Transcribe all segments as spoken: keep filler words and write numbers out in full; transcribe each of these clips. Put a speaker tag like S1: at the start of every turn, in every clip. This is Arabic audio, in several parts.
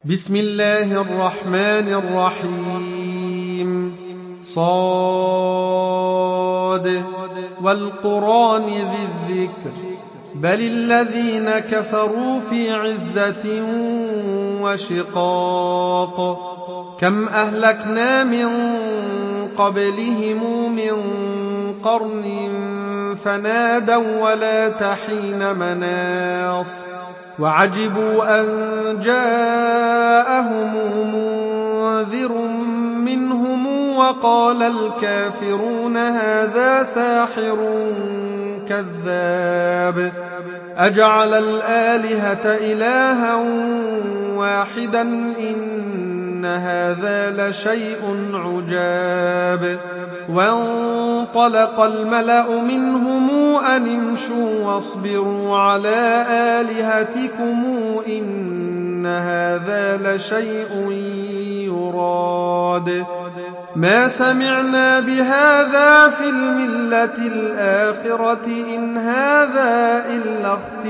S1: بسم الله الرحمن الرحيم صاد والقرآن ذي الذكر بل الذين كفروا في عزة وشقاق كم أهلكنا من قبلهم من قرن فنادوا ولا تحين مناص وعجبوا أن جاءهم منذر منهم وقال الكافرون هذا ساحر كذاب أجعل الآلهة إلها واحدا إن هذا لشيء عجاب وانطلق الملأ منهم أن امشوا واصبروا على آلهتكم إن هذا لشيء يراد ما سمعنا بهذا في الملة الآخرة إن هذا إلا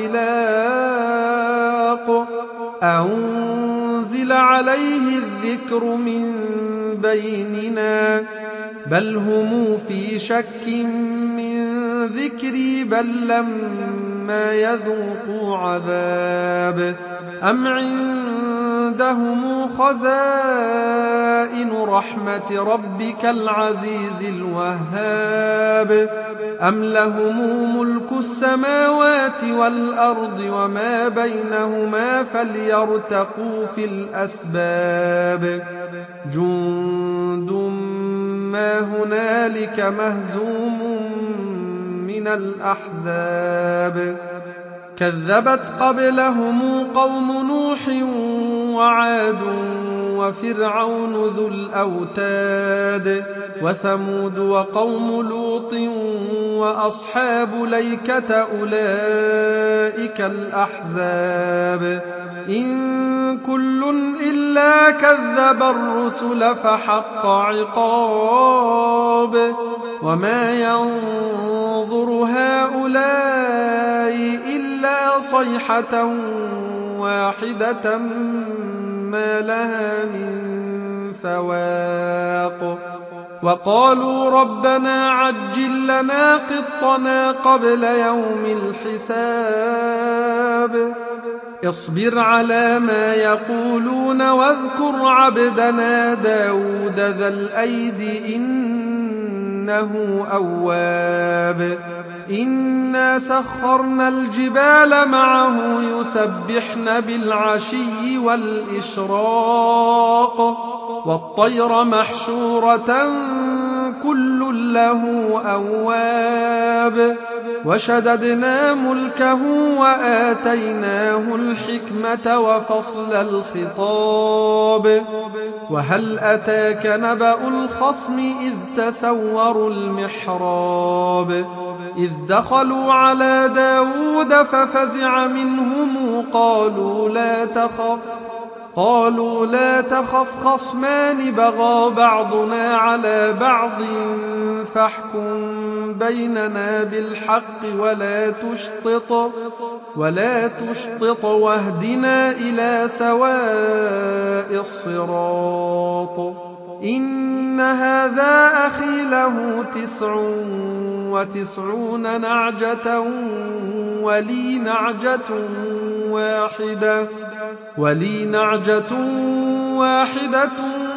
S1: اختلاق أنزل عليه الذكر من بيننا بل هم في شك من ذكري بل لما يذوقوا عذاب أم عندهم خزائن رحمة ربك العزيز الوهاب أم لهم ملك السماوات والأرض وما بينهما فليرتقوا في الأسباب جند ما هنالك مهزوم من الأحزاب كذبت قبلهم قوم نوح وعاد وفرعون ذو الأوتاد وثمود وقوم لوط وأصحاب ليكة أولئك الأحزاب إن كل إلا كذب الرسل فحق عقاب وما ينظر هؤلاء إلا صيحة واحدة ما لها من فواق وقالوا ربنا عجل لنا قطنا قبل يوم الحساب اصبر على ما يقولون واذكر عبدنا داود ذا الأيد إنه أواب إنا سخرنا الجبال معه يسبحن بالعشي والإشراق والطير محشورة كل له أواب وشددنا ملكه وآتيناه الحكمة وفصل الخطاب وهل أتاك نبأ الخصم إذ تسوروا المحراب إذ دخلوا على داود ففزع منهم قالوا لا تخف قالوا لا تخف خصمان بغى بعضنا على بعض فاحكم بيننا بالحق ولا تشطط ولا تشطط واهدنا إلى سواء الصراط إن هذا أخي له تسع وتسعون نعجة ولي نعجة واحدة ولي نعجة واحدة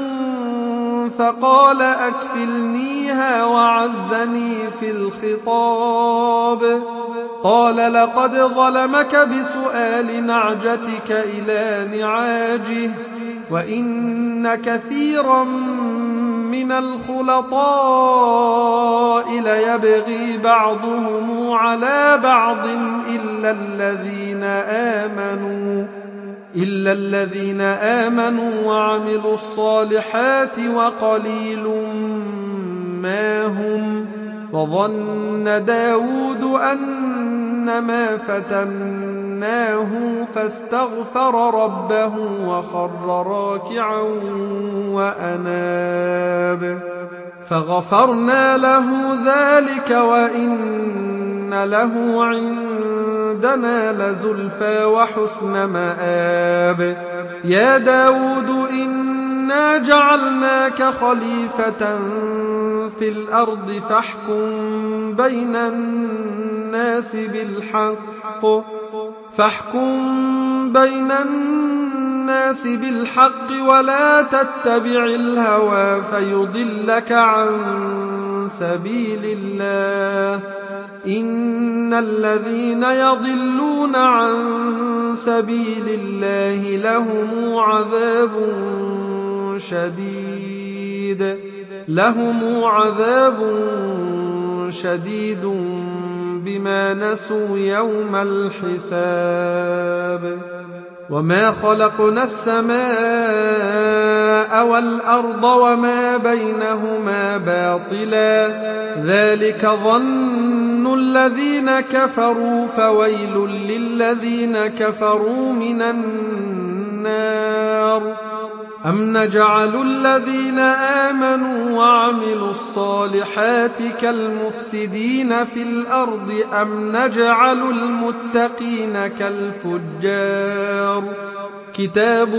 S1: فقال أكفلنيها وعزني في الخطاب قال لقد ظلمك بسؤال نعجتك إلى نعاجه وإن كثيرا من الخلطاء ليبغي بعضهم على بعض إلا الذين آمنوا إلا الذين آمنوا وعملوا الصالحات وقليل ما هم وظن داود أنما فتناه فاستغفر ربه وخر راكعا وأناب فغفرنا له ذلك وإن له عند عندنا لزلفى وحسن مآب يا داود إنا جعلناك خليفة في الأرض فاحكم بين الناس بالحق فاحكم بين الناس بالحق ولا تتبع الهوى فيضلك عن سبيل الله إن الذين يضلون عن سبيل الله لهم عذاب شديد لهم عذاب شديد بما نسوا يوم الحساب وما خلقنا السماء والأرض وما بينهما باطلا ذلك ظن الذين كفروا فويل للذين كفروا من النار أم نجعل الذين آمنوا وعملوا الصالحات كالمفسدين في الأرض أم نجعل المتقين كالفجار كتاب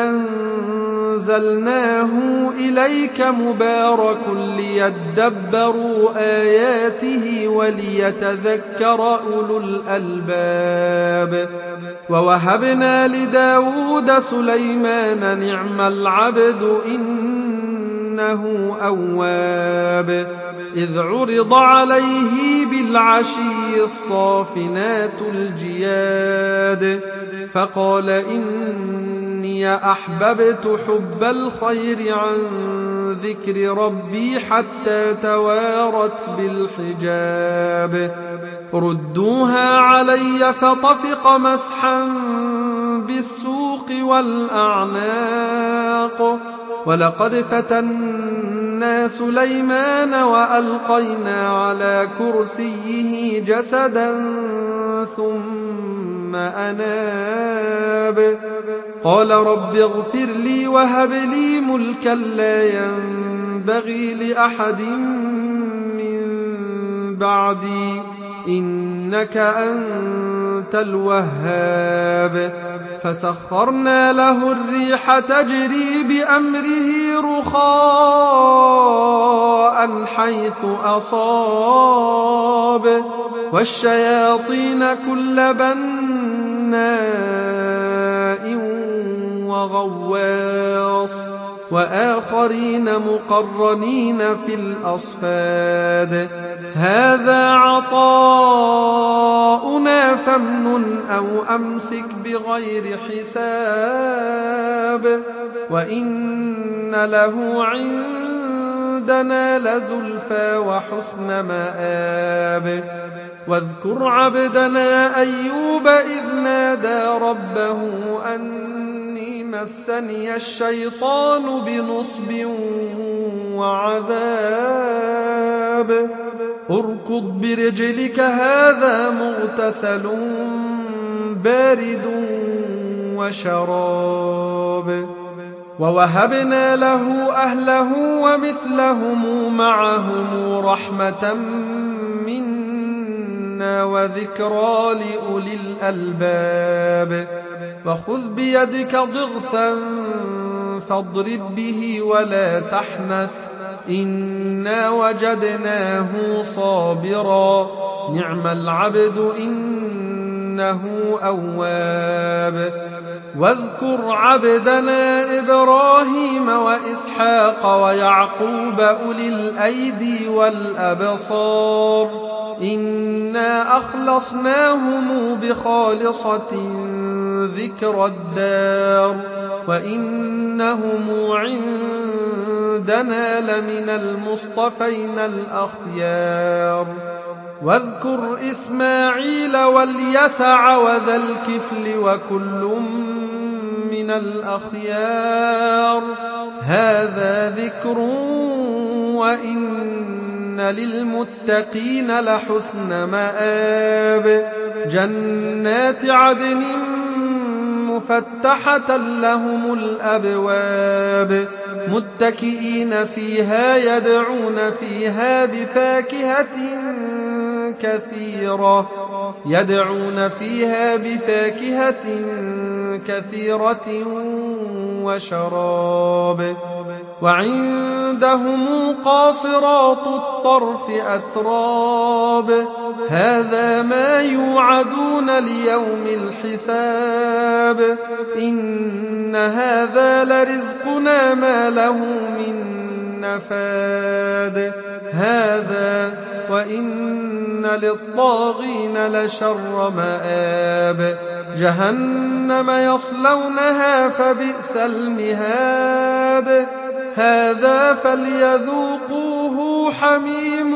S1: أنزلناه إليك مبارك ليدبروا آياته وليتذكر أولو الألباب ووهبنا لداود سليمان نعم العبد إنه أواب إذ عرض عليه بالعشي الصافنات الجياد فقال إني أحببت حب الخير عن ذكر ربي حتى توارت بالحجاب ردوها علي فطفق مسحا بالسوق والأعناق ولقد فتنا سليمان وألقينا على كرسيه جسدا ثم أناب قال رب اغفر لي وهب لي ملكا لا ينبغي لأحد من بعدي إنك أنت الوهاب فسخرنا له الريح تجري بأمره رخاء حيث أصاب والشياطين كل بناء وغواص وآخرين مقرنين في الأصفاد هذا عطاؤنا فامنن أو أمسك بغير حساب وإن له عندنا لزلفى وحسن مآب واذكر عبدنا أيوب إذ نادى ربه أني مسني الشيطان بنصب وعذاب اركض برجلك هذا مغتسل بارد وشراب ووهبنا له أهله ومثلهم معهم رحمة منا وذكرى لأولي الألباب وخذ بيدك ضغثا فاضرب به ولا تحنث إنا وجدناه صابرا نعم العبد إنه أواب واذكر عبدنا إبراهيم وإسحاق ويعقوب أولي الأيدي والأبصار إنا أخلصناهم بخالصة ذكر الدار وإنهم عندنا لمن المصطفين الأخيار واذكر إسماعيل واليسع وذا الكفل وكل من الأخيار هذا ذكر وإن للمتقين لحسن مآب جنات عدن مفتحة لهم الأبواب متكئين فيها يدعون فيها بفاكهة كثيرة يدعون فيها بفاكهة كثيرة وشراب وعندهم قاصرات الطرف أتراب هذا ما يوعدون ليوم الحساب إن هذا لرزقنا ما له من نفاد هذا وإن للطاغين لشر مآب جهنم يصلونها فبئس المهاد هذا فليذوقوه حميم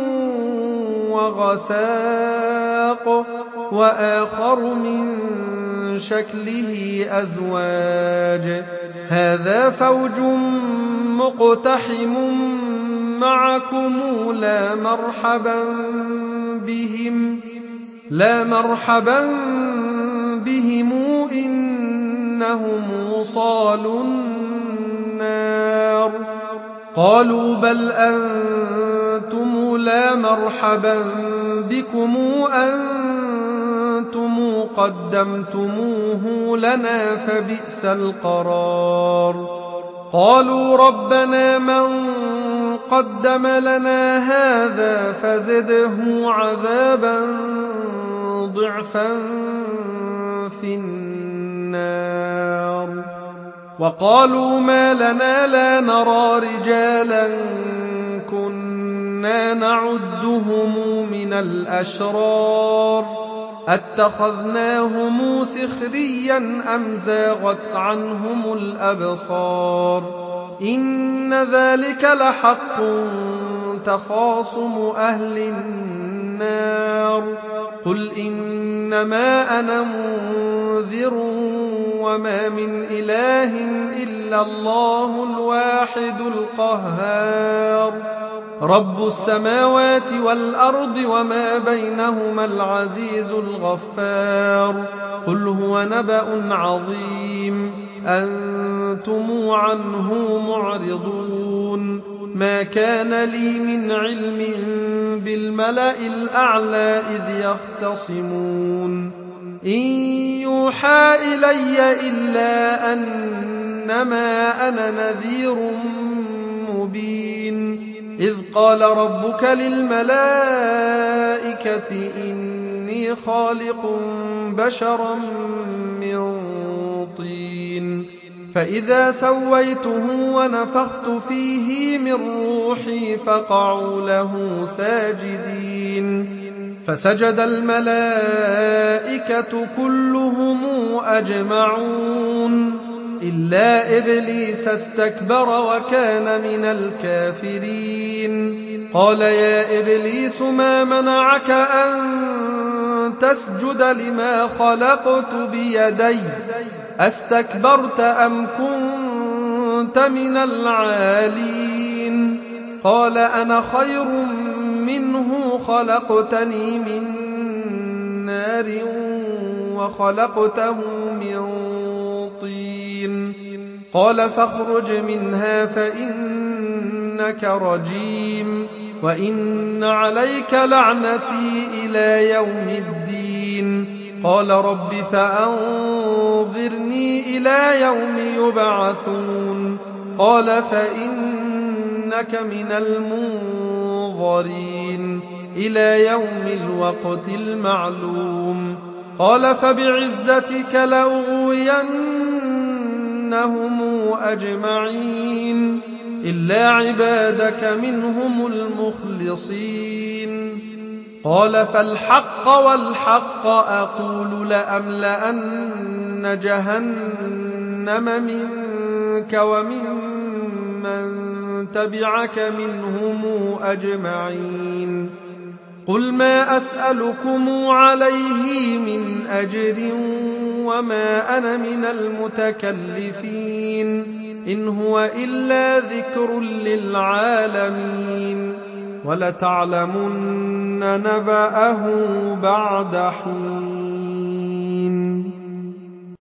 S1: وغساق وآخر من شكله أزواج هذا فوج مقتحم معكم لا مرحبا بهم لا مرحبا بهم إنهم صالوا النار قالوا بل أنتم لا مرحبا بكم أنتم قدمتموه لنا فبئس القرار قالوا ربنا من قدم لنا هذا فزده عذابا ضعفا في النار وقالوا ما لنا لا نرى رجالا كنا نعدهم من الأشرار أتخذناهم سخريا أم زاغت عنهم الأبصار إن ذلك لحق تخاصم أهل النار قل إنما أنا منذر وما من إله إلا الله الواحد القهار رب السماوات والأرض وما بينهما العزيز الغفار قل هو نبأ عظيم أنتم عنه معرضون ما كان لي من علم بالملأ الأعلى إذ يختصمون إن يوحى إلي إلا أنما أنا نذير مبين إذ قال ربك للملائكة إني خالق بشرا من طين فإذا سويته ونفخت فيه من روحي فقعوا له ساجدين فسجد الملائكة كلهم أجمعون إلا إبليس استكبر وكان من الكافرين قال يا إبليس ما منعك أن تسجد لما خلقت بيدي أستكبرت أم كنت من العالين قال أنا خير منه خلقتني من نار وخلقته من طين قال فاخرج منها فإنك رجيم وإن عليك لعنتي إلى يوم الدين قال رب فأنظرني إلى يوم يبعثون قال فإنك من المنظرين إلى يوم الوقت المعلوم قال فبعزتك لأغوينهم أجمعين إلا عبادك منهم المخلصين قال فالحق والحق أقول لأملأن جهنم منك ومن من تبعك منهم أجمعين قل ما أسألكم عليه من أجر وما أنا من المتكلفين إن هو إلا ذكر للعالمين ولتعلمن نبأه بعد حين